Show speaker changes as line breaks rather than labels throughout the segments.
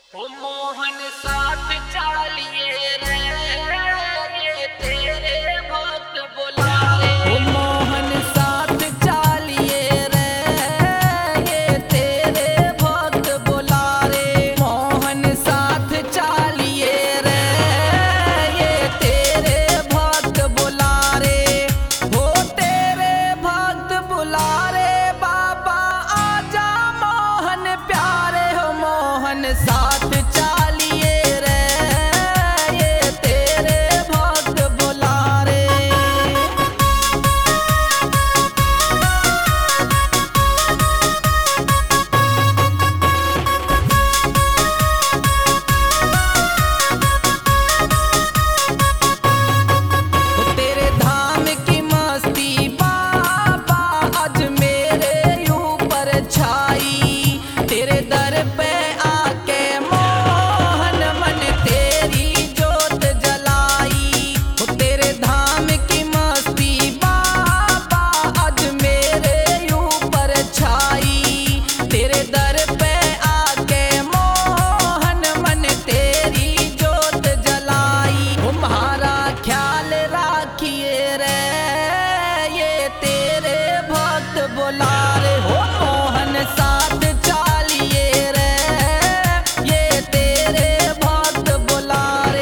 ओ मोहन साथ चालिए रे, ये तेरे भक्त बुलाए।
ओ मोहन साथ चालिए रे, ये तेरे भक्त बुला रे। मोहन साथ चालिए रे, ये तेरे भक्त बुला रे। हो तेरे भक्त बुला रे, बाबा आजा मोहन प्यारे। हो मोहन साथ चालिए रे, ये तेरे भक्त बुला रे। तेरे धाम की मस्ती बाबा आज मेरे ऊपर छाई। तेरे दर पे आके मोहन मन तेरी जोत जलाई। तेरे धाम की मस्ती बाबा आज मेरे ऊपर छाई। तेरे दर पे आके मोहन मन तेरी जोत जलाई। तुम्हारा ख्याल राखिए रे, ये तेरे भक्त बुला रे। हो मोहन साथ चालिए रे, ये तेरे भक्त बुला रे।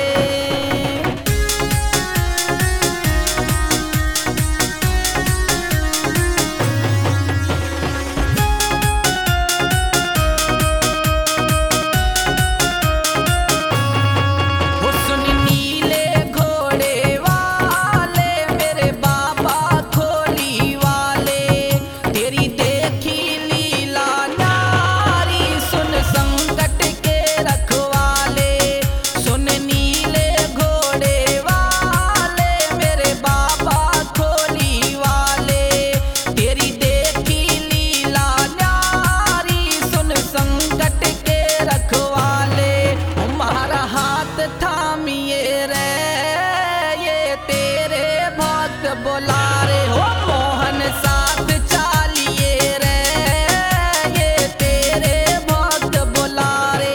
वो सुन नीले घोड़े वाले मेरे बाबा खोली वाले। तेरी देखी लीला नारी सुन संकट के रखवाले। सुन नीले घोड़े वाले मेरे बाबा खोली वाले। तेरी देखी लीला नारी सुन संकट के रखवाले। हमारा हाथ थामिए रे, ये तेरे भक्त बुला रे। हो मोहन साथ चालिए रे, ये तेरे भक्त बुला रे।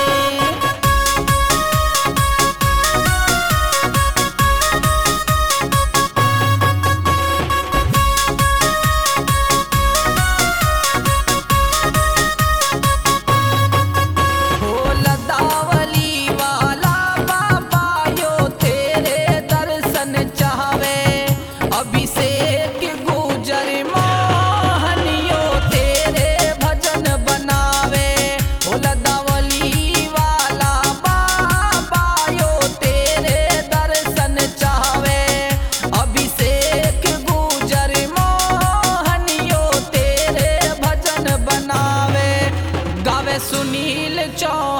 हो लदावली वाला बाबा यो तेरे दर्शन चाहवे। अभिषेक गुजर मोहन यो तेरे भजन बनावे। हो लदावली वाला बाबा यो तेरे दर्शन चाहवे। अभिषेक गुजर मोहन यो तेरे भजन बनावे। गावे सुनील चौ